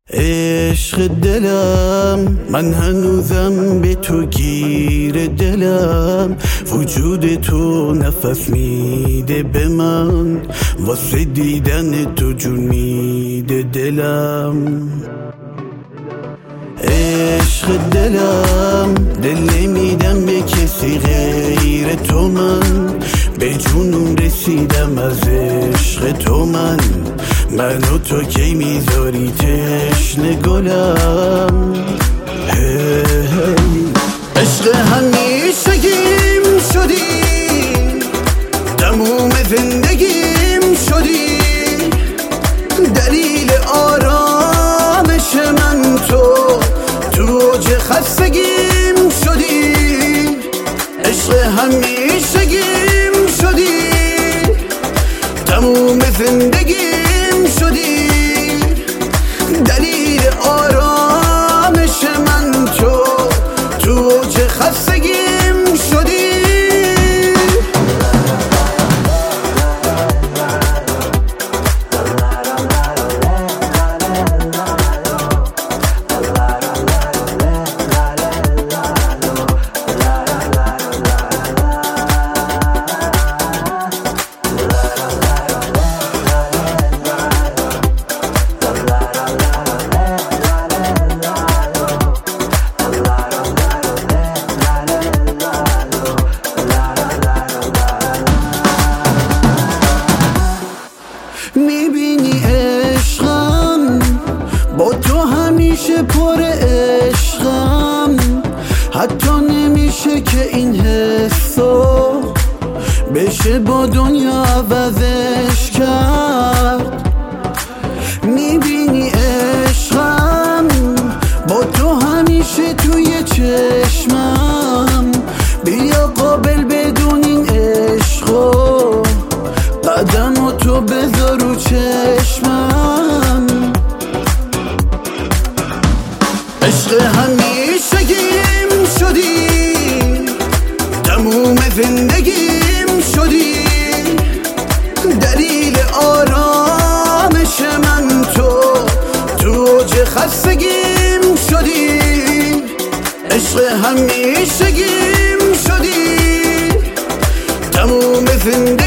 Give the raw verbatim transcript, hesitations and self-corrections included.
عشق دلم، من هنوزم به تو گیر دلم. وجود تو نفس میده به من، واسه دیدن تو جون میده دلم. عشق دلم، دل نمیدم به کسی غیر تو. من به جنون رسیدم از عشق تو. من منو تو کی میذاری تشنه گلم. عشق همیشگیم شدی، تموم زندگیم شدی، دلیل آرامش من تو، تو اوج خستگیم شدی. عشق همیشگیم شدی، تموم زندگیم شدی، دلیل آرامش من تو، تو اوج خستگیم شدی. میبینی عشقم، با تو همیشه پر عشقم. حتی نمیشه که این حسو بشه با دنیا عوضش کرد. میبینی عشقم، با تو همیشه توی چشمم. بیا قابل بدون این عشقو، قدمو تو بذار رو چشمم. عشق همیشگیم شدی، تموم زندگیم شدی، دلیل آرامش من تو، تو اوج خستگیم شدی. عشق همیشگیم شدی، تموم زندگیم